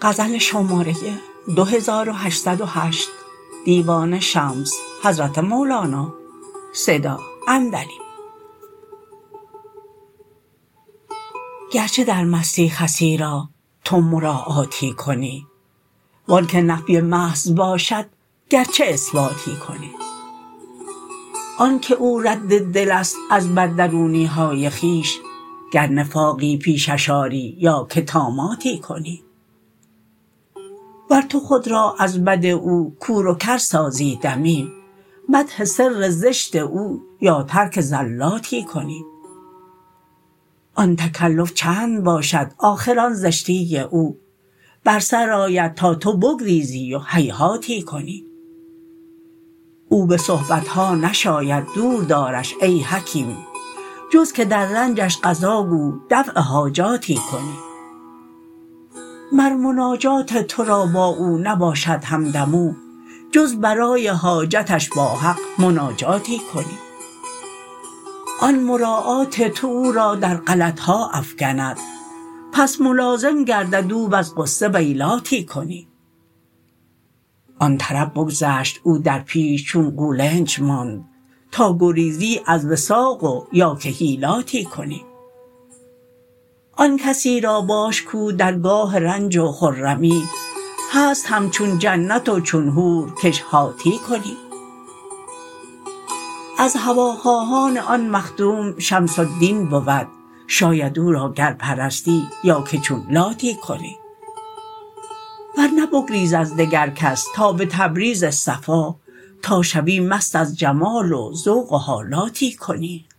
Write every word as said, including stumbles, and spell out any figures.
غزل شماره دو هزار و هشتصد و هشت دیوان شمس حضرت مولانا صدا عندلیب. گرچه در مستی خسی را تو مراعاتی کنی، وان که نفی محض باشد گرچه اثباتی کنی. آن که او رد دل است از بددرونی های خویش، گر نفاقی پیشش آری یا که طاماتی کنی. ور تو خود را از بد او کور و کر سازی دمی، مدح سر زشت او یا ترک زلاتی کنی. آن تکلف چند باشد آخر آن زشتی او، بر سر آید تا تو بگریزی و هیهاتی کنی. او به صحبت ها نشاید دور دارش ای حکیم، جز که در رنجش قضا گو دفع حاجاتی کنی. مر مناجات تو را با او نباشد همدمو، جز برای حاجتش با حق مناجاتی کنی. آن مراعات تو او را در غلط ها افکند، پس ملازم گردد او وز غصه ویلاتی کنی. آن طرب بگذشت او در پیش چون قولنج ماند، تا گریزی از وثاق و یا که حیلاتی کنی. آن کسی را باش کو در گاه رنج و خرمی، هست همچون جنت و چون حور کش هاتی کنی. از هواخواهان آن مخدوم شمس الدین بود، شاید او را گر پرستی یا که چون لاتی کنی. ور نه بگریز از دگر کس تا به تبریز صفا، تا شوی مست از جمال و ذوق و حالاتی کنی.